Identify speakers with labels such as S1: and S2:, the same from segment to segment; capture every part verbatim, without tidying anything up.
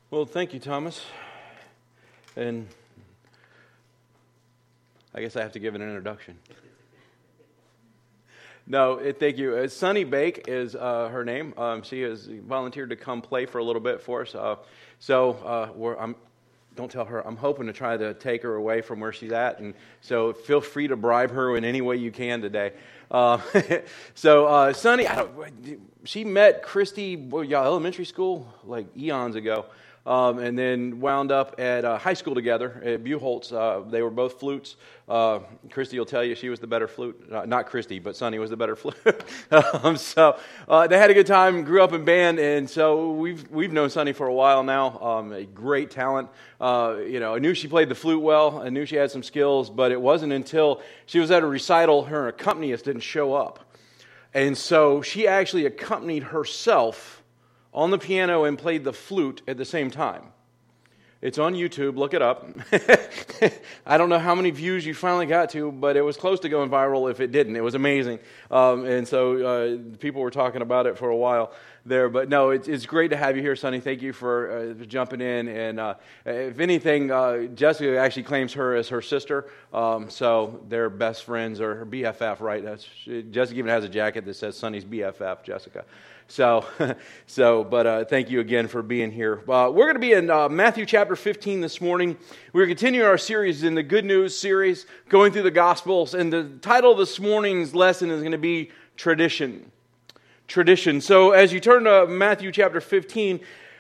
S1: Well, thank you, Thomas. And I guess I have to give an introduction. No, it, thank you. Uh, Sunny Bake is uh, her name. Um, she has volunteered to come play for a little bit for us. Uh, so uh, we're, I'm, don't tell her. I'm hoping to try to take her away from where she's at, and so feel free to bribe her in any way you can today. Uh, so uh, Sunny, I don't, she met Christy, well, y'all, elementary school, like eons ago. Um, and then wound up at uh, high school together at Buchholz. Uh, they were both flutes. Uh, Christy will tell you she was the better flute. Uh, not Christy, but Sonny was the better flute. um, so uh, they had a good time, grew up in band, and so we've we've known Sonny for a while now. Um, a great talent. Uh, you know, I knew she played the flute well. I knew she had some skills, but it wasn't until she was at a recital, her accompanist didn't show up. And so she actually accompanied herself on the piano and played the flute at the same time. It's on YouTube. Look it up. I don't know how many views you finally got to, but it was close to going viral if it didn't. It was amazing. Um, and so uh, people were talking about it for a while there. But no, it's, it's great to have you here, Sonny. Thank you for uh, jumping in. And uh, if anything, uh, Jessica actually claims her as her sister. Um, so they're best friends, or her B F F, right? That's, Jessica even has a jacket that says Sonny's B F F, Jessica. So, so, but uh, thank you again for being here. Uh, we're going to be in uh, Matthew chapter fifteen this morning. We're continuing our series in the Good News series, going through the Gospels, and the title of this morning's lesson is going to be Tradition. Tradition. So, as you turn to Matthew chapter fifteen,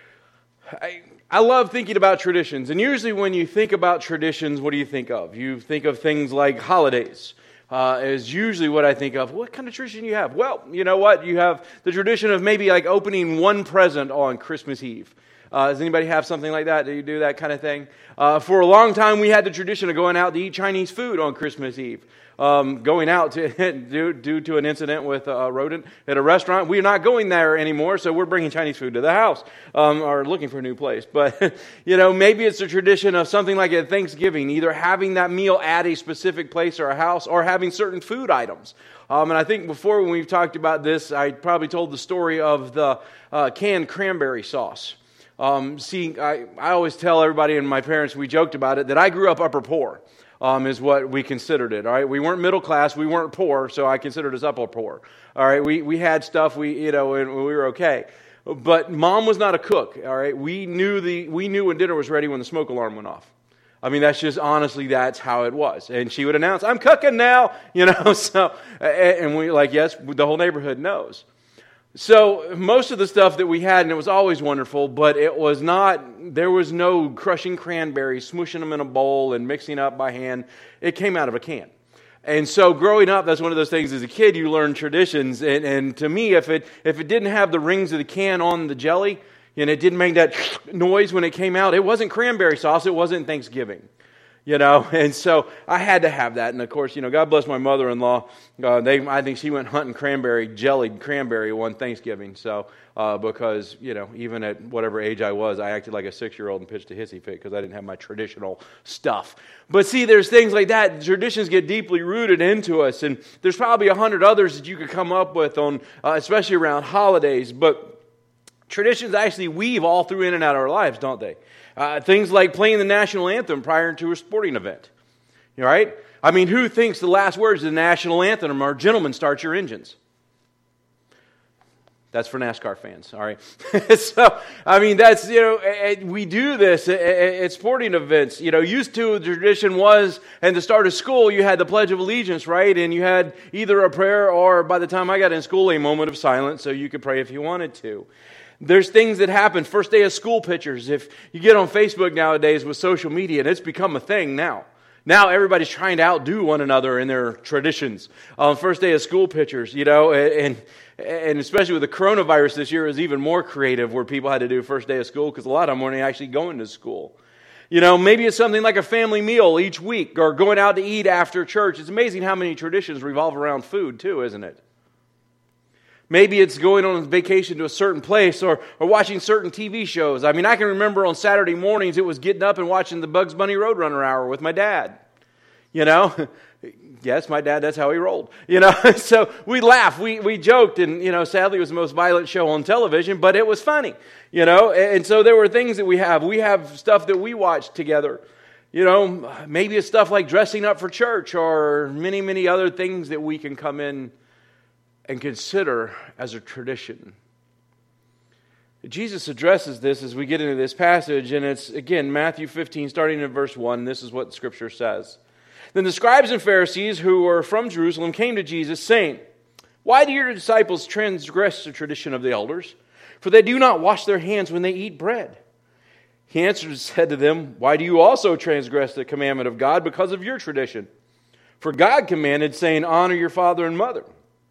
S1: I, I love thinking about traditions. And usually, when you think about traditions, what do you think of? You think of things like holidays. Uh, is usually what I think of. What kind of tradition do you have? Well, you know what? You have the tradition of maybe like opening one present on Christmas Eve. Uh, does anybody have something like that? Do you do that kind of thing? Uh, for a long time, we had the tradition of going out to eat Chinese food on Christmas Eve. Um, going out to, due, due to an incident with a rodent at a restaurant. We're not going there anymore, so we're bringing Chinese food to the house, um, or looking for a new place. But, you know, maybe it's a tradition of something like at Thanksgiving, either having that meal at a specific place or a house, or having certain food items. Um, and I think before when we've talked about this, I probably told the story of the uh, canned cranberry sauce. Um, see, I, I always tell everybody, and my parents, we joked about it, that I grew up upper poor. Um, is what we considered it. All right, we weren't middle class, we weren't poor, so I considered us upper poor. All right, we we had stuff, we you know, and we were okay. But Mom was not a cook. All right, we knew the we knew when dinner was ready when the smoke alarm went off. I mean, that's just honestly that's how it was. And she would announce, "I'm cooking now," you know. So and we like yes, the whole neighborhood knows. So most of the stuff that we had, and it was always wonderful, but it was not, there was no crushing cranberries, smooshing them in a bowl and mixing up by hand. It came out of a can. And so growing up, that's one of those things as a kid, you learn traditions. And, and to me, if it if it didn't have the rings of the can on the jelly, and it didn't make that noise when it came out, it wasn't cranberry sauce, it wasn't Thanksgiving. You know, and so I had to have that. And of course, you know, God bless my mother-in-law. Uh, they, I think she went hunting cranberry, jellied cranberry one Thanksgiving. So, uh, because, you know, even at whatever age I was, I acted like a six-year-old and pitched a hissy fit because I didn't have my traditional stuff. But see, there's things like that. Traditions get deeply rooted into us. And there's probably a hundred others that you could come up with on, uh, especially around holidays. But traditions actually weave all through in and out of our lives, don't they? Uh, things like playing the national anthem prior to a sporting event. You know, right? I mean, who thinks the last words of the national anthem are, "Gentlemen, start your engines"? That's for NASCAR fans, all right? So, I mean, that's, you know, we do this at sporting events. You know, used to, the tradition was, and to start of school, you had the Pledge of Allegiance, right? And you had either a prayer or, by the time I got in school, a moment of silence so you could pray if you wanted to. There's things that happen. First day of school pictures. If you get on Facebook nowadays with social media, and it's become a thing now. Now everybody's trying to outdo one another in their traditions. Um, first day of school pictures, you know, and and especially with the coronavirus this year, it was even more creative where people had to do first day of school because a lot of them weren't actually going to school. You know, maybe it's something like a family meal each week or going out to eat after church. It's amazing how many traditions revolve around food too, isn't it? Maybe it's going on vacation to a certain place or, or watching certain T V shows. I mean, I can remember on Saturday mornings it was getting up and watching the Bugs Bunny Roadrunner Hour with my dad. You know, yes, my dad, that's how he rolled. You know, so we laughed, we we joked, and, you know, sadly it was the most violent show on television, but it was funny, you know. And so there were things that we have. We have stuff that we watch together. You know, maybe it's stuff like dressing up for church or many, many other things that we can come in and consider as a tradition. Jesus addresses this as we get into this passage, and it's, again, Matthew fifteen, starting in verse one. This is what Scripture says. Then the scribes and Pharisees who were from Jerusalem came to Jesus, saying, "Why do your disciples transgress the tradition of the elders? For they do not wash their hands when they eat bread." He answered and said to them, "Why do you also transgress the commandment of God because of your tradition? For God commanded, saying, 'Honor your father and mother.'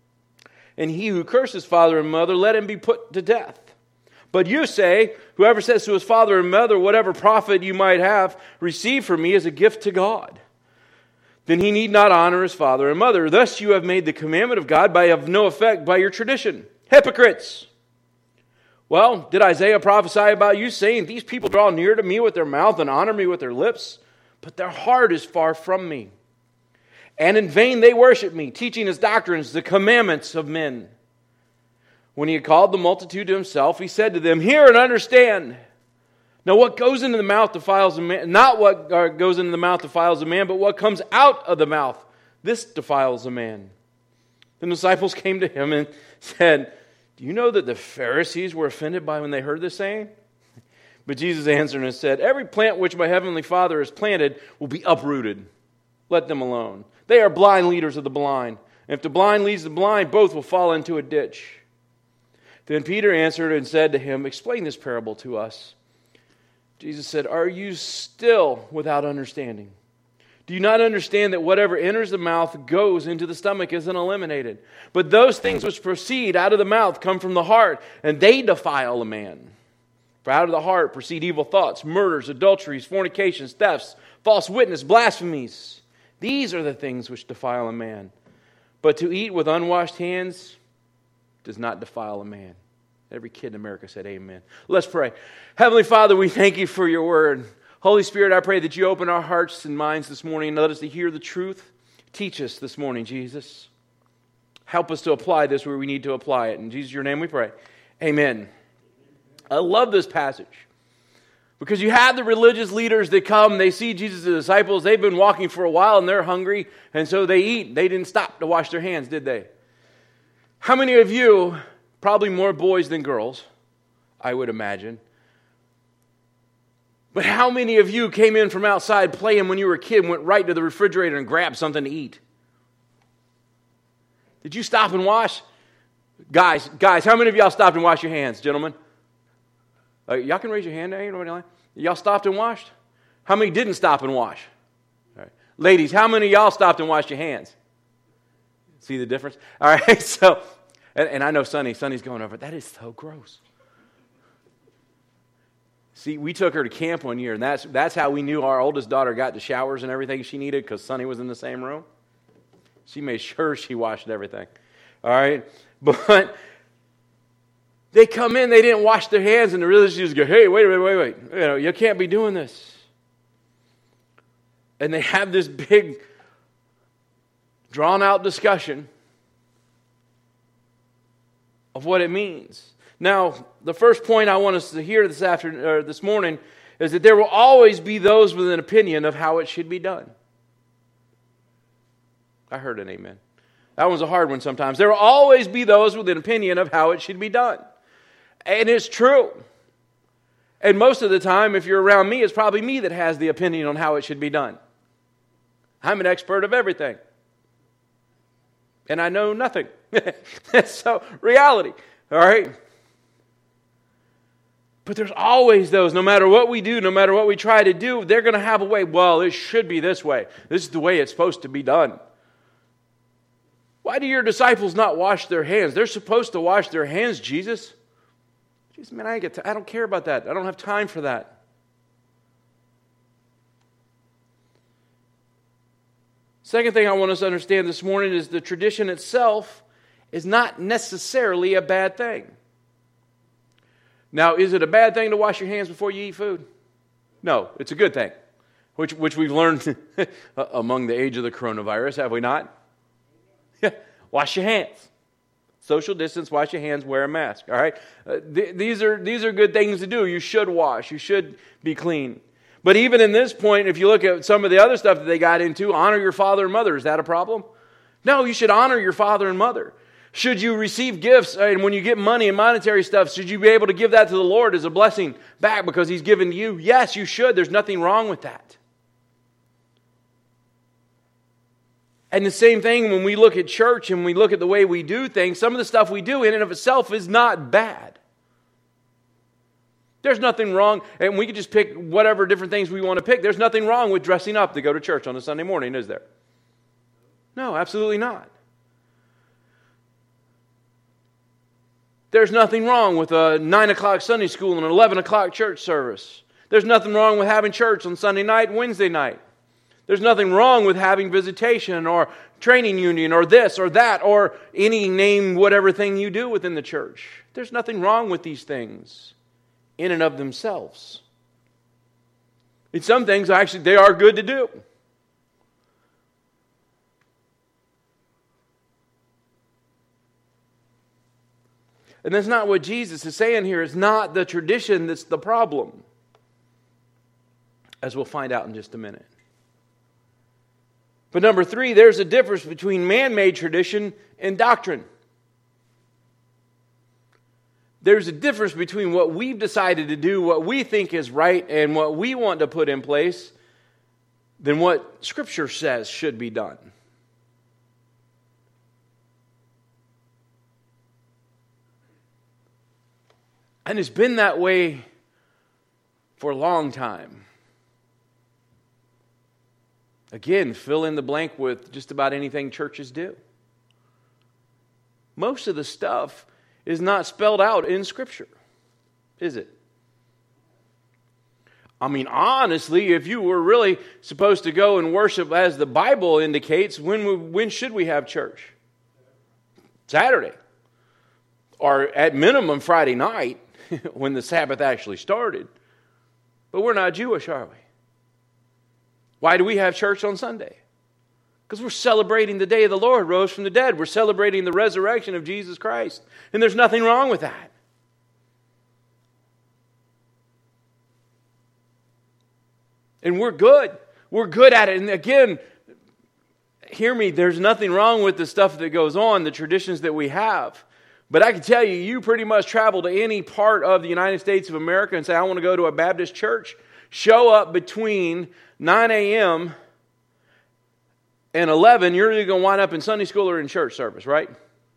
S1: And he who curses father and mother, let him be put to death. But you say, whoever says to his father and mother, 'Whatever profit you might have, receive from me as a gift to God,' then he need not honor his father and mother. Thus you have made the commandment of God by of no effect by your tradition. Hypocrites! Well, did Isaiah prophesy about you, saying, 'These people draw near to me with their mouth and honor me with their lips, but their heart is far from me. And in vain they worship me, teaching as doctrines the commandments of men.' When he had called the multitude to himself, he said to them, 'Hear and understand. Now what goes into the mouth defiles a man, not what goes into the mouth defiles a man, but what comes out of the mouth, this defiles a man.' The disciples came to him and said, 'Do you know that the Pharisees were offended by when they heard this saying?' But Jesus answered and said, 'Every plant which my heavenly Father has planted will be uprooted. Let them alone. They are blind leaders of the blind. And if the blind leads the blind, both will fall into a ditch.' Then Peter answered and said to him, 'Explain this parable to us.' Jesus said, 'Are you still without understanding? Do you not understand that whatever enters the mouth goes into the stomach isn't eliminated? But those things which proceed out of the mouth come from the heart, and they defile a man. For out of the heart proceed evil thoughts, murders, adulteries, fornications, thefts, false witness, blasphemies. These are the things which defile a man. But to eat with unwashed hands does not defile a man.'" Every kid in America said amen. Let's pray. Heavenly Father, we thank you for your word. Holy Spirit, I pray that you open our hearts and minds this morning and let us to hear the truth. Teach us this morning, Jesus. Help us to apply this where we need to apply it. In Jesus' your name we pray. Amen. I love this passage because you have the religious leaders that come, they see Jesus' disciples, they've been walking for a while and they're hungry, and so they eat. They didn't stop to wash their hands, did they? How many of you, probably more boys than girls, I would imagine, but how many of you came in from outside playing when you were a kid and went right to the refrigerator and grabbed something to eat? Did you stop and wash? Guys, guys, how many of y'all stopped and washed your hands, gentlemen? Uh, y'all can raise your hand. Anybody? Y'all stopped and washed? How many didn't stop and wash? All right. Ladies, how many of y'all stopped and washed your hands? See the difference? All right, so, and, and I know Sonny, Sonny's going over, that is so gross. See, we took her to camp one year, and that's that's how we knew our oldest daughter got the showers and everything she needed, because Sonny was in the same room. She made sure she washed everything. All right? But they come in, they didn't wash their hands, and the religious Jews go, "Hey, wait, wait, wait, wait. You know, you can't be doing this." And they have this big, drawn-out discussion of what it means. Now, the first point I want us to hear this afternoon, or this morning, is that there will always be those with an opinion of how it should be done. I heard an amen. That one's a hard one sometimes. There will always be those with an opinion of how it should be done. And it's true. And most of the time, if you're around me, it's probably me that has the opinion on how it should be done. I'm an expert of everything. And I know nothing. So, reality. All right? But there's always those, no matter what we do, no matter what we try to do, they're going to have a way. Well, it should be this way. This is the way it's supposed to be done. Why do your disciples not wash their hands? They're supposed to wash their hands, Jesus. Jesus, man, I, ain't get to, I don't care about that. I don't have time for that. Second thing I want us to understand this morning is the tradition itself is not necessarily a bad thing. Now, is it a bad thing to wash your hands before you eat food? No, it's a good thing. which, which we've learned among the age of the coronavirus, have we not? Yeah. Wash your hands. Social distance, wash your hands, wear a mask. All right? Uh, th- these are these are good things to do. You should wash. You should be clean. But even in this point, if you look at some of the other stuff that they got into, honor your father and mother. Is that a problem? No, you should honor your father and mother. Should you receive gifts, and when you get money and monetary stuff, should you be able to give that to the Lord as a blessing back because He's given to you? Yes, you should. There's nothing wrong with that. And the same thing when we look at church and we look at the way we do things, some of the stuff we do in and of itself is not bad. There's nothing wrong, and we can just pick whatever different things we want to pick. There's nothing wrong with dressing up to go to church on a Sunday morning, is there? No, absolutely not. There's nothing wrong with a nine o'clock Sunday school and an eleven o'clock church service. There's nothing wrong with having church on Sunday night and Wednesday night. There's nothing wrong with having visitation or training union or this or that or any name whatever thing you do within the church. There's nothing wrong with these things in and of themselves. And some things actually they are good to do. And that's not what Jesus is saying here. It's not the tradition that's the problem, as we'll find out in just a minute. But number three, there's a difference between man-made tradition and doctrine. There's a difference between what we've decided to do, what we think is right, and what we want to put in place than what Scripture says should be done. And it's been that way for a long time. Again, fill in the blank with just about anything churches do. Most of the stuff is not spelled out in Scripture, is it? I mean, honestly, if you were really supposed to go and worship as the Bible indicates, when we, when should we have church? Saturday. Or at minimum Friday night, when the Sabbath actually started. But we're not Jewish, are we? Why do we have church on Sunday? Because we're celebrating the day of the Lord rose from the dead. We're celebrating the resurrection of Jesus Christ. And there's nothing wrong with that. And we're good. We're good at it. And again, hear me, there's nothing wrong with the stuff that goes on, the traditions that we have. But I can tell you, you pretty much travel to any part of the United States of America and say, I want to go to a Baptist church. Show up between nine a.m. and eleven, you're either going to wind up in Sunday school or in church service, right?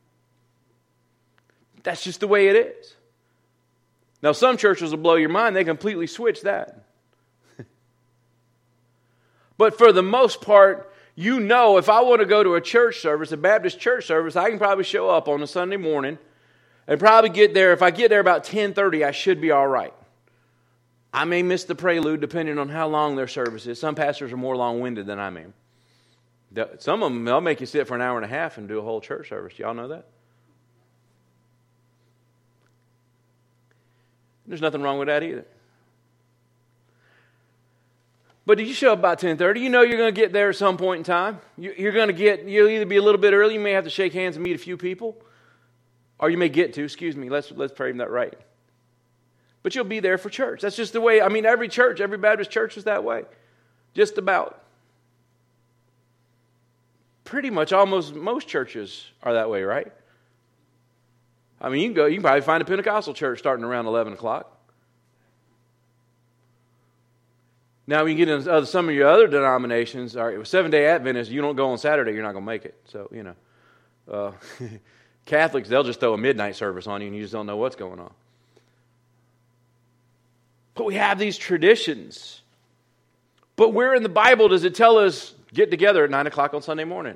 S1: That's just the way it is. Now, some churches will blow your mind. They completely switch that. But for the most part, you know, if I want to go to a church service, a Baptist church service, I can probably show up on a Sunday morning and probably get there. If I get there about ten thirty, I should be all right. I may miss the prelude depending on how long their service is. Some pastors are more long-winded than I am. Some of them, they'll make you sit for an hour and a half and do a whole church service. Y'all know that? There's nothing wrong with that either. But if you show up about ten thirty, you know you're going to get there at some point in time. You're going to get, you'll either be a little bit early, you may have to shake hands and meet a few people, or you may get to, excuse me, let's, let's frame that right. But you'll be there for church. That's just the way, I mean, every church, every Baptist church is that way. Just about. Pretty much almost most churches are that way, right? I mean, you can go, you can probably find a Pentecostal church starting around eleven o'clock. Now, when you get into some of your other denominations, all right, Seventh-day Adventists, you don't go on Saturday, you're not going to make it. So, you know, uh, Catholics, they'll just throw a midnight service on you and you just don't know what's going on. But we have these traditions. But where in the Bible does it tell us get together at nine o'clock on Sunday morning?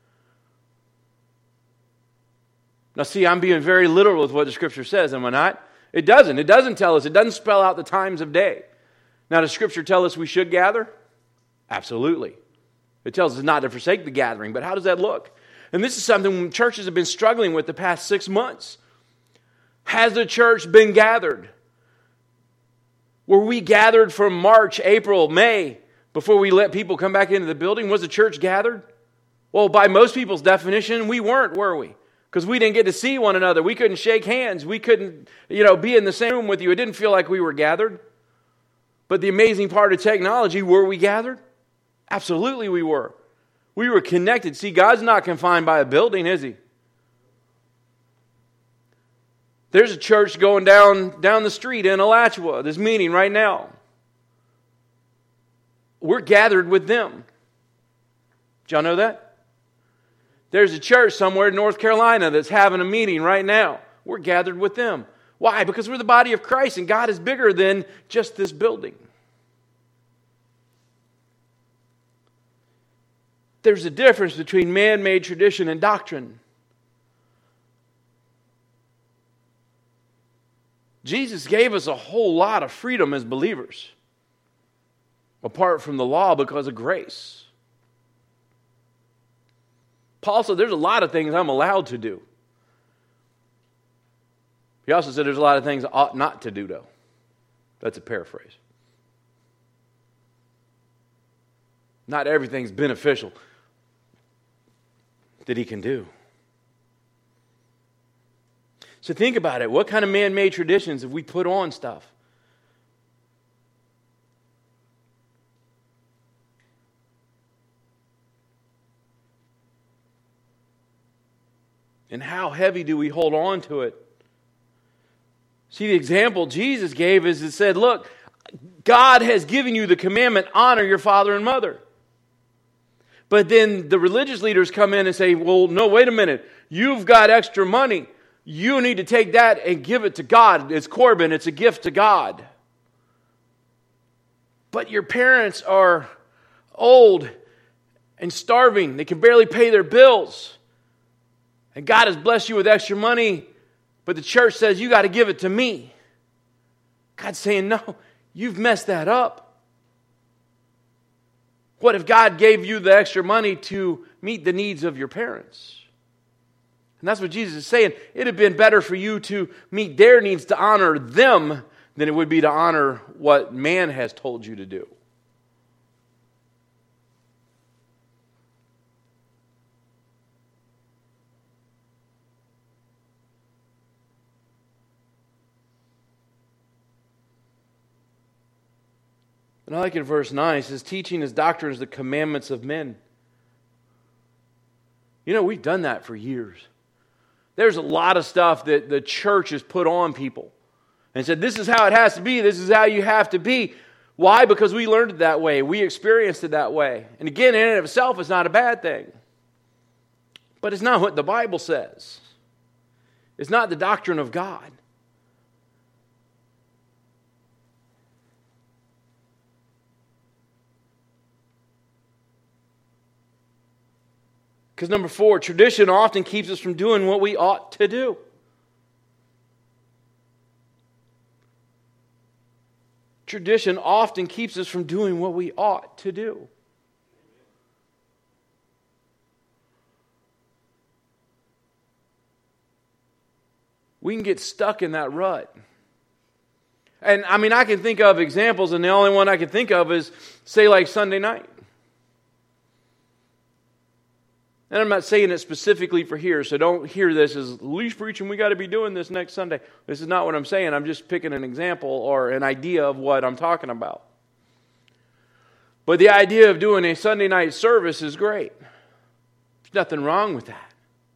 S1: Now see, I'm being very literal with what the Scripture says, am I not? It doesn't. It doesn't tell us. It doesn't spell out the times of day. Now, does Scripture tell us we should gather? Absolutely. It tells us not to forsake the gathering, but how does that look? And this is something churches have been struggling with the past six months. Has the church been gathered? Were we gathered from March, April, May, before we let people come back into the building? Was the church gathered? Well, by most people's definition, we weren't, were we? Because we didn't get to see one another. We couldn't shake hands. We couldn't, you know, be in the same room with you. It didn't feel like we were gathered. But the amazing part of technology, were we gathered? Absolutely we were. We were connected. See, God's not confined by a building, is He? There's a church going down, down the street in Alachua, this meeting right now. We're gathered with them. Did y'all know that? There's a church somewhere in North Carolina that's having a meeting right now. We're gathered with them. Why? Because we're the body of Christ, and God is bigger than just this building. There's a difference between man-made tradition and doctrine. Jesus gave us a whole lot of freedom as believers, apart from the law, because of grace. Paul said there's a lot of things I'm allowed to do. He also said there's a lot of things I ought not to do, though. That's a paraphrase. Not everything's beneficial that he can do. So think about it. What kind of man-made traditions have we put on stuff? And how heavy do we hold on to it? See, the example Jesus gave is it said, look, God has given you the commandment, honor your father and mother. But then the religious leaders come in and say, well, no, wait a minute. You've got extra money. You need to take that and give it to God. It's Corban. It's a gift to God. But your parents are old and starving. They can barely pay their bills. And God has blessed you with extra money, but the church says you got to give it to me. God's saying, no, you've messed that up. What if God gave you the extra money to meet the needs of your parents? And that's what Jesus is saying. It would have been better for you to meet their needs, to honor them, than it would be to honor what man has told you to do. And I like in verse nine, it says, teaching his doctrines the commandments of men. You know, we've done that for years. There's a lot of stuff that the church has put on people. And said, this is how it has to be. This is how you have to be. Why? Because we learned it that way. We experienced it that way. And again, in and of itself, it's not a bad thing. But it's not what the Bible says. It's not the doctrine of God. Because number four, tradition often keeps us from doing what we ought to do. Tradition often keeps us from doing what we ought to do. We can get stuck in that rut. And I mean, I can think of examples, and the only one I can think of is, say, like Sunday night. And I'm not saying it specifically for here, so don't hear this as least preaching, we got to be doing this next Sunday. This is not what I'm saying. I'm just picking an example or an idea of what I'm talking about. But the idea of doing a Sunday night service is great. There's nothing wrong with that.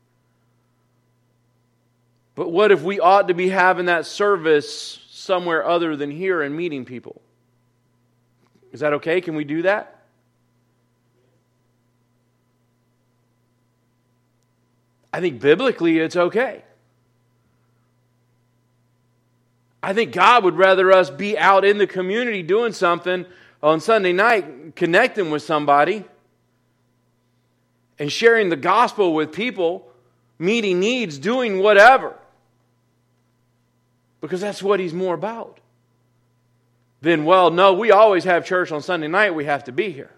S1: But what if we ought to be having that service somewhere other than here and meeting people? Is that okay? Can we do that? I think biblically it's okay. I think God would rather us be out in the community doing something on Sunday night, connecting with somebody and sharing the gospel with people, meeting needs, doing whatever. Because that's what He's more about. Then, well, no, we always have church on Sunday night, we have to be here.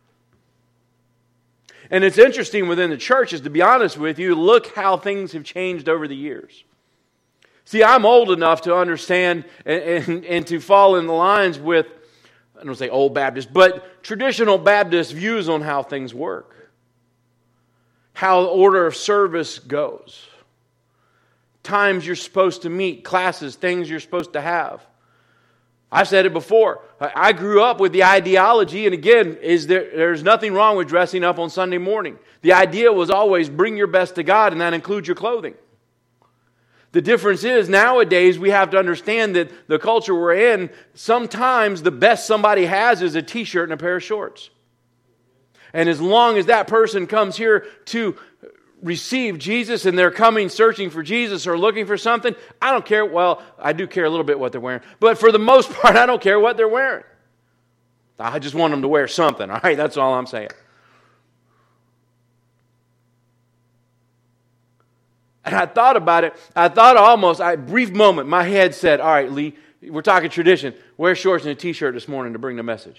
S1: And it's interesting within the churches, to be honest with you, look how things have changed over the years. See, I'm old enough to understand and, and, and to fall in the lines with I don't say old Baptist, but traditional Baptist views on how things work. How the order of service goes. Times you're supposed to meet, classes, things you're supposed to have. I've said it before. I grew up with the ideology, and again, is there, there's nothing wrong with dressing up on Sunday morning. The idea was always bring your best to God, and that includes your clothing. The difference is nowadays we have to understand that the culture we're in, sometimes the best somebody has is a t-shirt and a pair of shorts. And as long as that person comes here to receive Jesus and they're coming searching for Jesus or looking for something, I don't care. Well, I do care a little bit what they're wearing. But for the most part, I don't care what they're wearing. I just want them to wear something. All right, that's all I'm saying. And I thought about it. I thought almost, a brief moment, my head said, all right, Lee, we're talking tradition. Wear shorts and a t-shirt this morning to bring the message.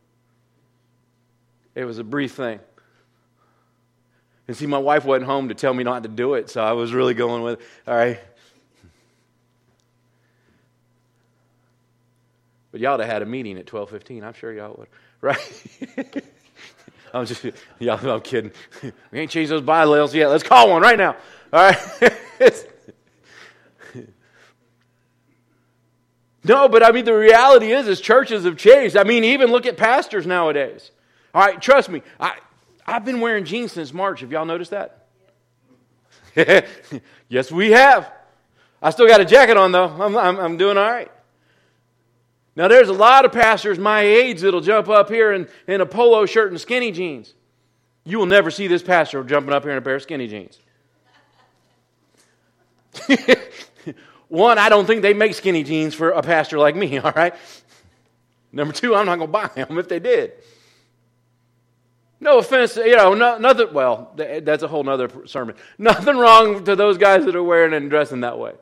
S1: It was a brief thing. And see, my wife wasn't home to tell me not to do it, so I was really going with it. All right. But y'all would have had a meeting at twelve fifteen. I'm sure y'all would. Right? I'm just, y'all, I'm kidding. We ain't changed those bylaws yet. Let's call one right now. All right. No, but I mean, the reality is, is churches have changed. I mean, even look at pastors nowadays. All right, trust me. I, I've been wearing jeans since March. Have y'all noticed that? Yes, we have. I still got a jacket on, though. I'm, I'm, I'm doing all right. Now, there's a lot of pastors my age that'll jump up here in, in a polo shirt and skinny jeans. You will never see this pastor jumping up here in a pair of skinny jeans. One, I don't think they make skinny jeans for a pastor like me, all right? Number two, I'm not going to buy them if they did. No offense, you know, no, nothing, well, that's a whole other sermon. Nothing wrong to those guys that are wearing and dressing that way.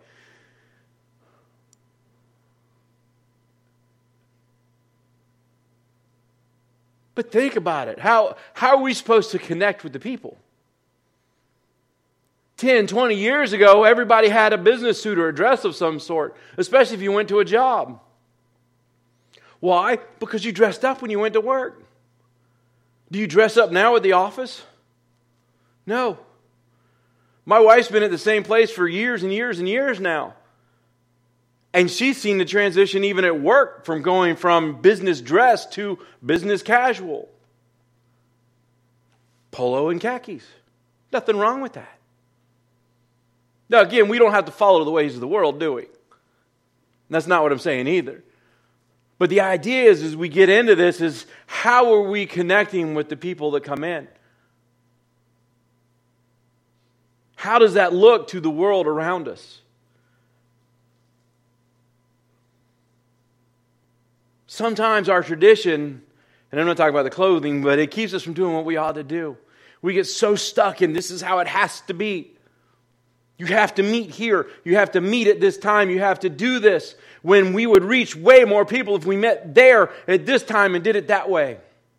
S1: But think about it. How, how are we supposed to connect with the people? ten, twenty years ago, everybody had a business suit or a dress of some sort, especially if you went to a job. Why? Because you dressed up when you went to work. Do you dress up now at the office? No. My wife's been at the same place for years and years and years now. And she's seen the transition even at work from going from business dress to business casual. Polo and khakis. Nothing wrong with that. Now again, we don't have to follow the ways of the world, do we? That's not what I'm saying either. But the idea is, as we get into this, is how are we connecting with the people that come in? How does that look to the world around us? Sometimes our tradition, and I'm not talking about the clothing, but it keeps us from doing what we ought to do. We get so stuck in this is how it has to be. You have to meet here. You have to meet at this time. You have to do this. When we would reach way more people if we met there at this time and did it that way.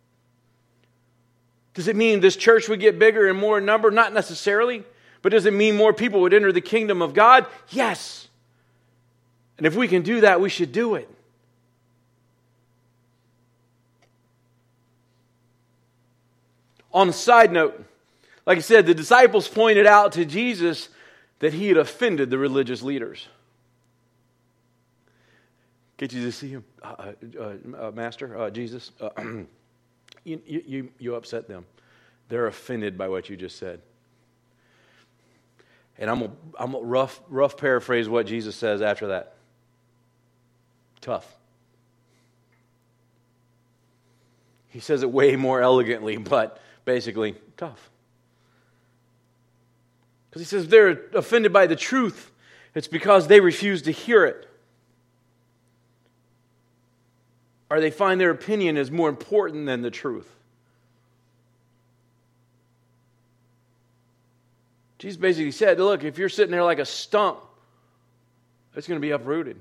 S1: Does it mean this church would get bigger and more in number? Not necessarily. But does it mean more people would enter the kingdom of God? Yes. And if we can do that, we should do it. On a side note, like I said, the disciples pointed out to Jesus that he had offended the religious leaders. Get you to see him, uh, uh, uh, Master, uh, Jesus. Uh, you, you, you upset them. They're offended by what you just said. And I'm gonna, I'm gonna rough, rough paraphrase what Jesus says after that. Tough. He says it way more elegantly, but basically tough. Because he says they're offended by the truth. It's because they refuse to hear it. Or they find their opinion is more important than the truth. Jesus basically said, look, if you're sitting there like a stump, it's going to be uprooted.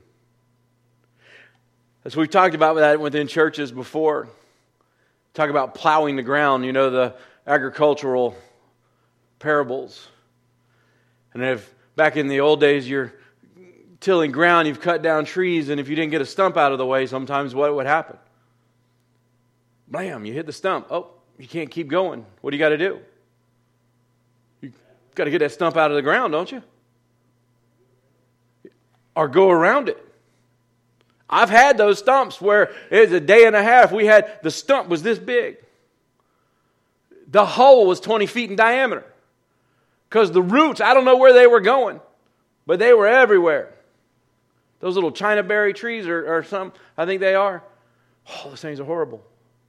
S1: As we've talked about that within churches before. Talk about plowing the ground, you know, the agricultural parables. And if back in the old days you're tilling ground, you've cut down trees, and if you didn't get a stump out of the way, sometimes what would happen? Blam, you hit the stump. Oh, you can't keep going. What do you got to do? You got to get that stump out of the ground, don't you? Or go around it. I've had those stumps where it was a day and a half. We had, the stump was this big. The hole was twenty feet in diameter. Because the roots, I don't know where they were going, but they were everywhere. Those little China berry trees or, or some, I think they are. Oh, those things are horrible.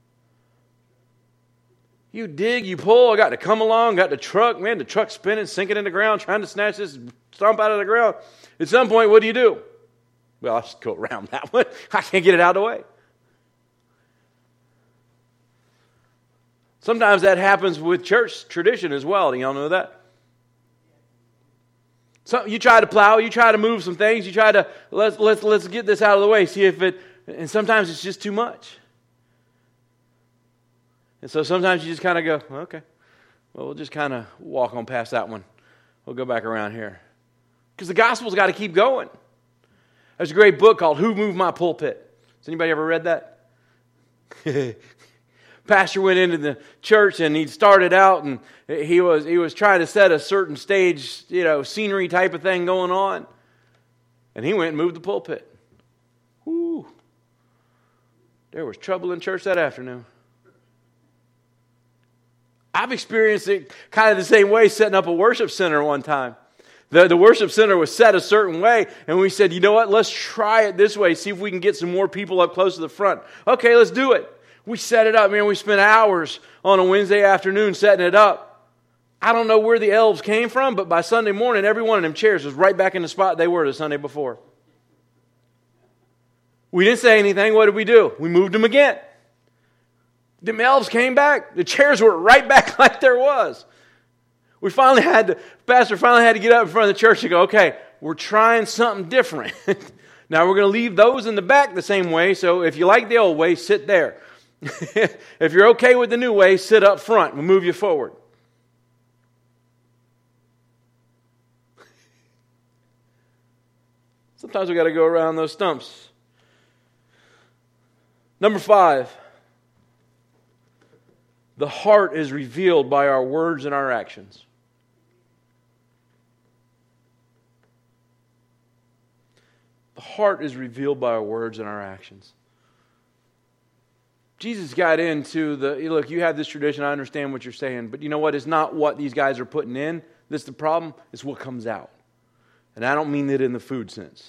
S1: You dig, you pull, I got to come along, got the truck, man, the truck spinning, sinking in the ground, trying to snatch this stump out of the ground. At some point, what do you do? Well, I'll just go around that one. I can't get it out of the way. Sometimes that happens with church tradition as well. Do y'all know that? So you try to plow, you try to move some things, you try to, let's, let's, let's get this out of the way, see if it, and sometimes it's just too much. And so sometimes you just kind of go, okay, well, we'll just kind of walk on past that one. We'll go back around here. Because the gospel's got to keep going. There's a great book called Who Moved My Pulpit? Has anybody ever read that? Pastor went into the church and he started out and he was he was trying to set a certain stage, you know, scenery type of thing going on. And he went and moved the pulpit. Whoo. There was trouble in church that afternoon. I've experienced it kind of the same way setting up a worship center one time. The, the worship center was set a certain way, and we said, you know what, let's try it this way, see if we can get some more people up close to the front. Okay, let's do it. We set it up, man, we spent hours on a Wednesday afternoon setting it up. I don't know where the elves came from, but by Sunday morning, every one of them chairs was right back in the spot they were the Sunday before. We didn't say anything. What did we do? We moved them again. The elves came back. The chairs were right back like there was. We finally had to, pastor finally had to get up in front of the church and go, okay, we're trying something different. Now we're going to leave those in the back the same way, so if you like the old way, sit there. If you're okay with the new way, sit up front. We'll move you forward. Sometimes we got to go around those stumps. Number five. The heart is revealed by our words and our actions. The heart is revealed by our words and our actions. Jesus got into the, look, you have this tradition, I understand what you're saying, but you know what? It's not what these guys are putting in. This is the problem. It's what comes out. And I don't mean that in the food sense.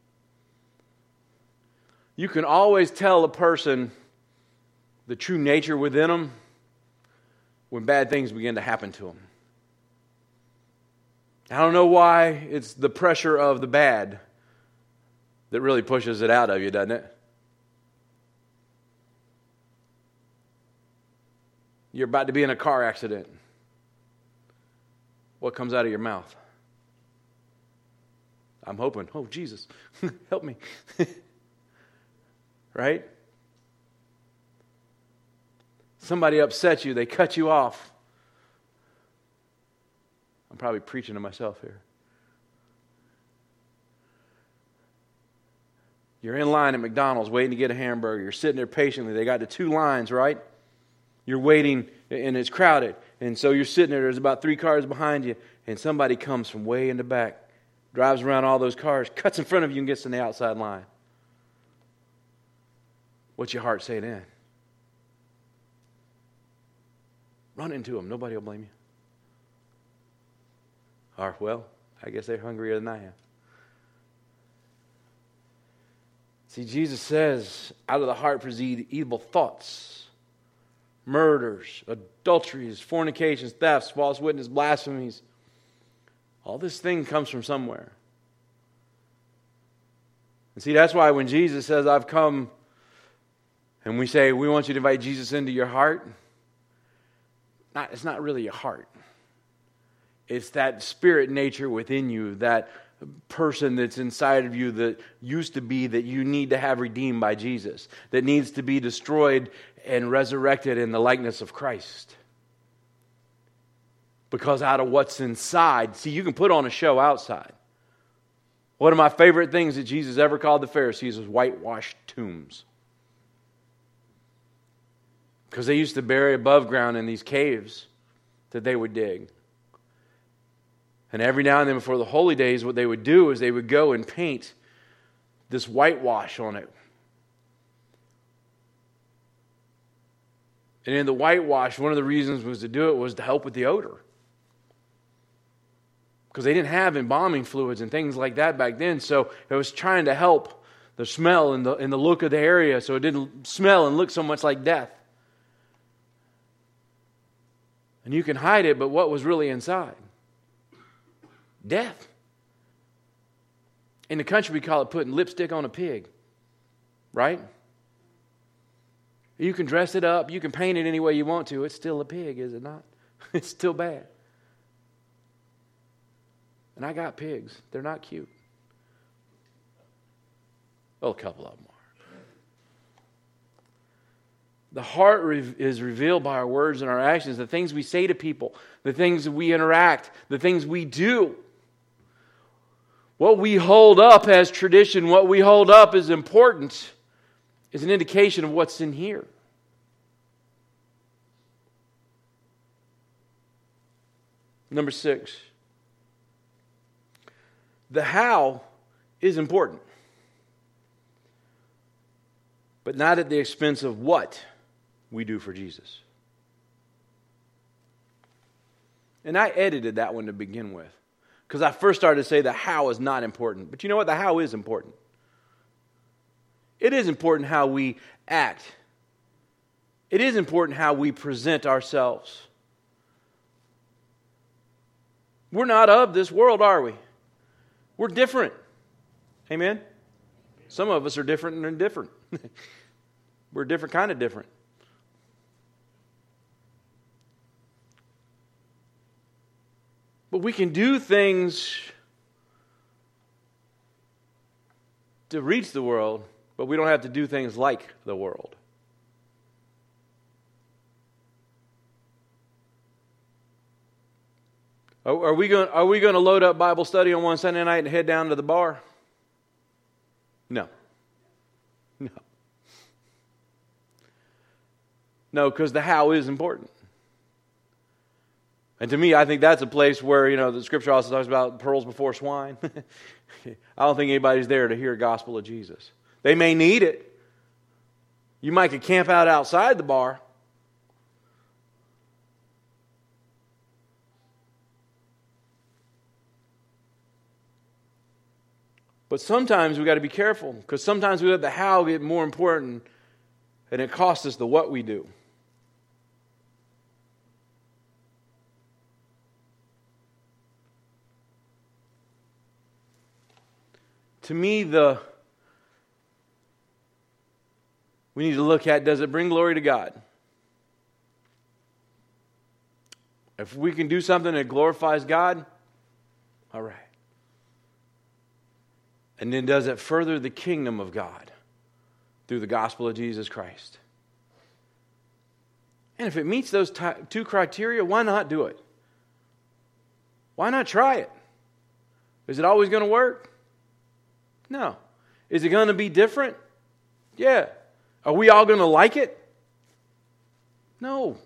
S1: You can always tell a person the true nature within them when bad things begin to happen to them. I don't know why it's the pressure of the bad that really pushes it out of you, doesn't it? You're about to be in a car accident. What comes out of your mouth? I'm hoping, oh, Jesus, help me. Right? Somebody upsets you, they cut you off. I'm probably preaching to myself here. You're in line at McDonald's waiting to get a hamburger. You're sitting there patiently. They got the two lines, right? You're waiting and it's crowded. And so you're sitting there. There's about three cars behind you. And somebody comes from way in the back, drives around all those cars, cuts in front of you and gets in the outside line. What's your heart say then? Run into them. Nobody will blame you. Or, well, I guess they're hungrier than I am. See, Jesus says, out of the heart proceed evil thoughts, murders, adulteries, fornications, thefts, false witness, blasphemies. All this thing comes from somewhere. And see, that's why when Jesus says, I've come, and we say, we want you to invite Jesus into your heart, not, it's not really your heart. It's that spirit nature within you, that person that's inside of you that used to be that you need to have redeemed by Jesus, that needs to be destroyed and resurrected in the likeness of Christ. Because out of what's inside, see, you can put on a show outside. One of my favorite things that Jesus ever called the Pharisees was whitewashed tombs. Because they used to bury above ground in these caves that they would dig. And every now and then before the holy days, what they would do is they would go and paint this whitewash on it. And in the whitewash, one of the reasons was to do it was to help with the odor. Because they didn't have embalming fluids and things like that back then. So it was trying to help the smell and the, and the look of the area so it didn't smell and look so much like death. And you can hide it, but what was really inside? Death. In the country, we call it putting lipstick on a pig. Right? You can dress it up. You can paint it any way you want to. It's still a pig, is it not? It's still bad. And I got pigs. They're not cute. Well, a couple of them are. The heart re- is revealed by our words and our actions, the things we say to people, the things that we interact, the things we do. What we hold up as tradition, what we hold up as important, is an indication of what's in here. Number six. The how is important, but not at the expense of what we do for Jesus. And I edited that one to begin with, because I first started to say the how is not important. But you know what? The how is important. It is important how we act. It is important how we present ourselves. We're not of this world, are we? We're different. Amen? Some of us are different and different. We're a different kind of different. But we can do things to reach the world, but we don't have to do things like the world. Are we going, are we going to load up Bible study on one Sunday night and head down to the bar? No. No. No, because the how is important. And to me, I think that's a place where, you know, the Scripture also talks about pearls before swine. I don't think anybody's there to hear the gospel of Jesus. They may need it. You might could camp out outside the bar. But sometimes we got to be careful, because sometimes we let the how get more important, and it costs us the what we do. To me, the we need to look at, does it bring glory to God? If we can do something that glorifies God, all right. And then does it further the kingdom of God through the gospel of Jesus Christ? And if it meets those t- two criteria, why not do it? Why not try it? Is it always going to work? No. Is it going to be different? Yeah. Are we all going to like it? No.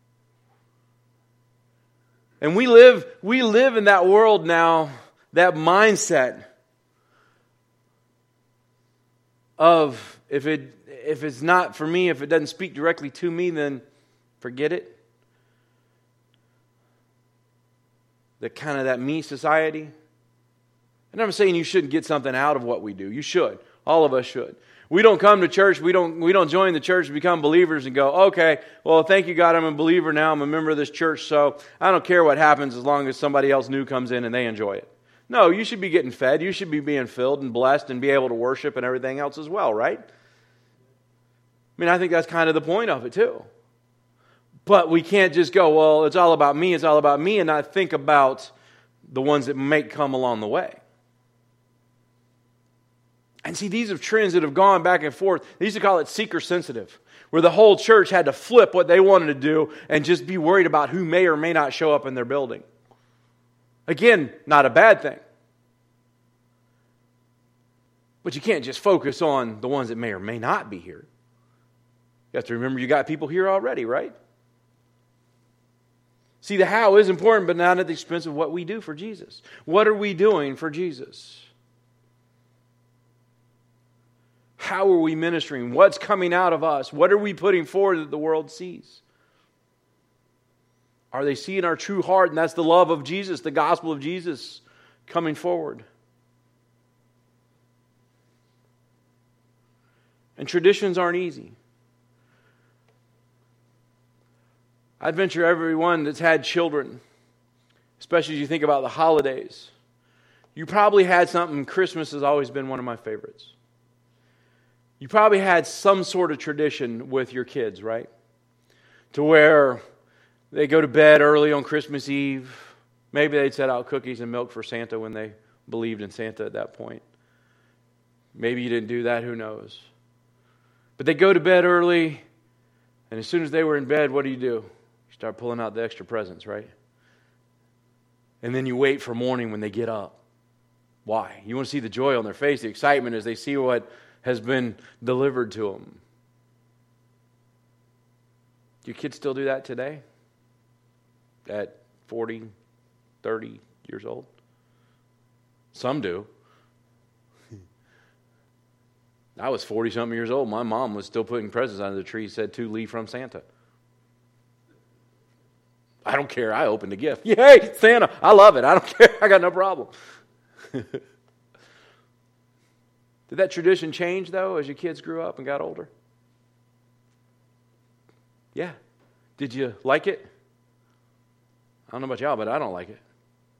S1: And we live, we live in that world now, that mindset of if it if it's not for me, if it doesn't speak directly to me, then forget it. The kind of that me society. And I'm saying you shouldn't get something out of what we do. You should. All of us should. We don't come to church, we don't we don't join the church, become believers and go, okay, well, thank you, God, I'm a believer now, I'm a member of this church, so I don't care what happens as long as somebody else new comes in and they enjoy it. No, you should be getting fed. You should be being filled and blessed and be able to worship and everything else as well, right? I mean, I think that's kind of the point of it too. But we can't just go, well, it's all about me, it's all about me, and not think about the ones that may come along the way. And see, these are trends that have gone back and forth. They used to call it seeker sensitive, where the whole church had to flip what they wanted to do and just be worried about who may or may not show up in their building. Again, not a bad thing. But you can't just focus on the ones that may or may not be here. You You have to remember you got people here already, right? See, the how is important, but not at the expense of what we do for Jesus. What are we doing for Jesus? How are we ministering? What's coming out of us? What are we putting forward that the world sees? Are they seeing our true heart? And that's the love of Jesus, the gospel of Jesus coming forward. And traditions aren't easy. I'd venture everyone that's had children, especially as you think about the holidays, you probably had something. Christmas has always been one of my favorites. You probably had some sort of tradition with your kids, right? To where they go to bed early on Christmas Eve. Maybe they'd set out cookies and milk for Santa when they believed in Santa at that point. Maybe you didn't do that, who knows? But they go to bed early, and as soon as they were in bed, what do you do? You start pulling out the extra presents, right? And then you wait for morning when they get up. Why? You want to see the joy on their face, the excitement as they see what has been delivered to them. Do your kids still do that today? At forty, thirty years old? Some do. I was forty-something years old. My mom was still putting presents under the tree, said to Lee from Santa. I don't care. I opened the gift. Yay, Santa. I love it. I don't care. I got no problem. Did that tradition change, though, as your kids grew up and got older? Yeah. Did you like it? I don't know about y'all, but I don't like it.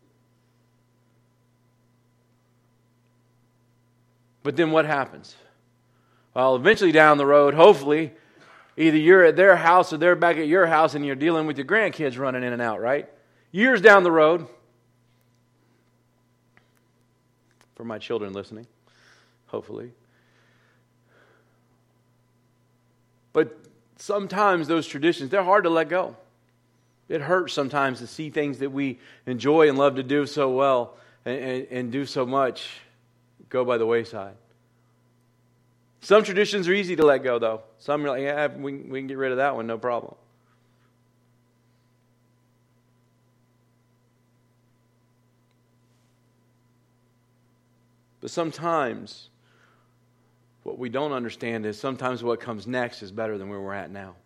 S1: But then what happens? Well, eventually down the road, hopefully, either you're at their house or they're back at your house and you're dealing with your grandkids running in and out, right? Years down the road, for my children listening, hopefully. But sometimes those traditions, they're hard to let go. It hurts sometimes to see things that we enjoy and love to do so well and, and, and do so much go by the wayside. Some traditions are easy to let go, though. Some are like, yeah, we, we can get rid of that one, no problem. But sometimes what we don't understand is sometimes what comes next is better than where we're at now.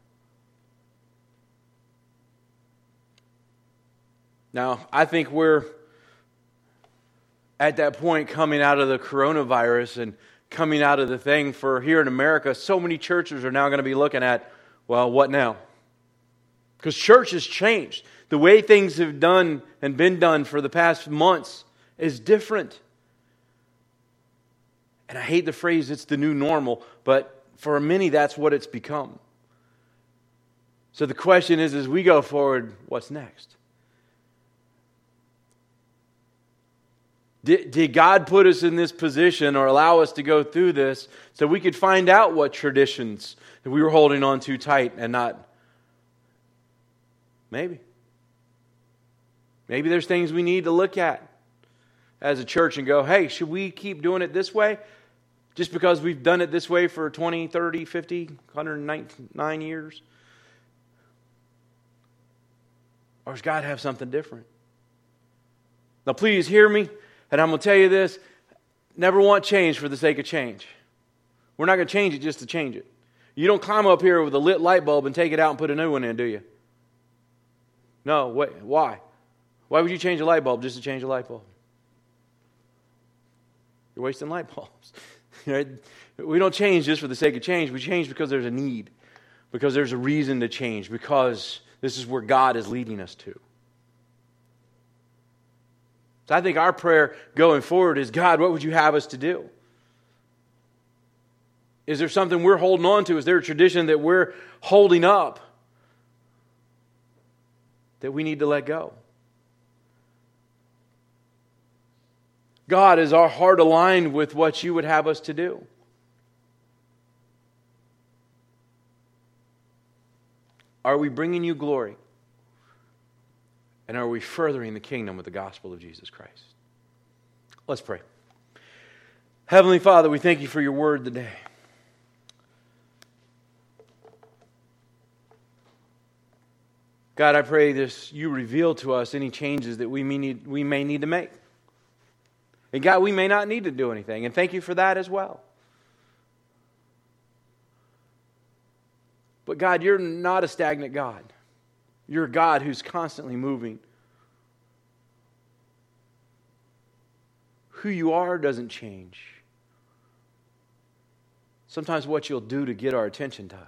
S1: Now, I think we're at that point coming out of the coronavirus and coming out of the thing for here in America. So many churches are now going to be looking at, well, what now? Because church has changed. The way things have done and been done for the past months is different. And I hate the phrase, it's the new normal, but for many, that's what it's become. So the question is, as we go forward, what's next? Did, did God put us in this position or allow us to go through this so we could find out what traditions that we were holding on to tight and not? Maybe. Maybe there's things we need to look at as a church and go, hey, should we keep doing it this way? Just because we've done it this way for twenty, thirty, fifty, one hundred ninety-nine years? Or does God have something different? Now please hear me, and I'm going to tell you this. Never want change for the sake of change. We're not going to change it just to change it. You don't climb up here with a lit light bulb and take it out and put a new one in, do you? No, wait, why? Why would you change a light bulb just to change a light bulb? You're wasting light bulbs. We don't change just for the sake of change. We change because there's a need, because there's a reason to change, because this is where God is leading us to. So I think our prayer going forward is, God, what would you have us to do? Is there something we're holding on to? Is there a tradition that we're holding up that we need to let go? God, is our heart aligned with what you would have us to do? Are we bringing you glory? And are we furthering the kingdom with the gospel of Jesus Christ? Let's pray. Heavenly Father, we thank you for your word today. God, I pray this, you reveal to us any changes that we may need, we may need to make. And God, we may not need to do anything. And thank you for that as well. But God, you're not a stagnant God. You're a God who's constantly moving. Who you are doesn't change. Sometimes what you'll do to get our attention does.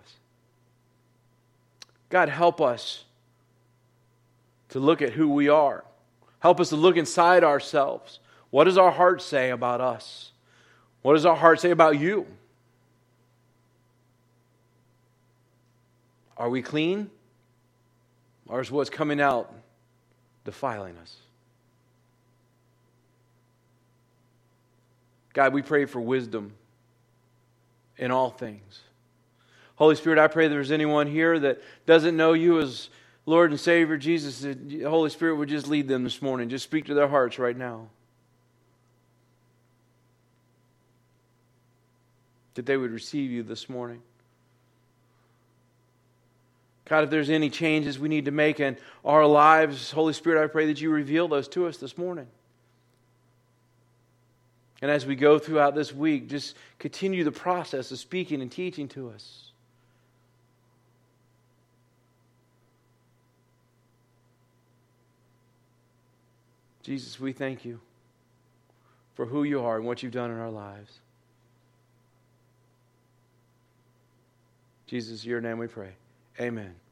S1: God, help us to look at who we are. Help us to look inside ourselves. What does our heart say about us? What does our heart say about you? Are we clean? Or is what's coming out defiling us? God, we pray for wisdom in all things. Holy Spirit, I pray there's anyone here that doesn't know you as Lord and Savior Jesus, that the Holy Spirit would just lead them this morning. Just speak to their hearts right now. That they would receive you this morning. God, if there's any changes we need to make in our lives, Holy Spirit, I pray that you reveal those to us this morning. And as we go throughout this week, just continue the process of speaking and teaching to us. Jesus, we thank you for who you are and what you've done in our lives. Jesus, in your name we pray. Amen.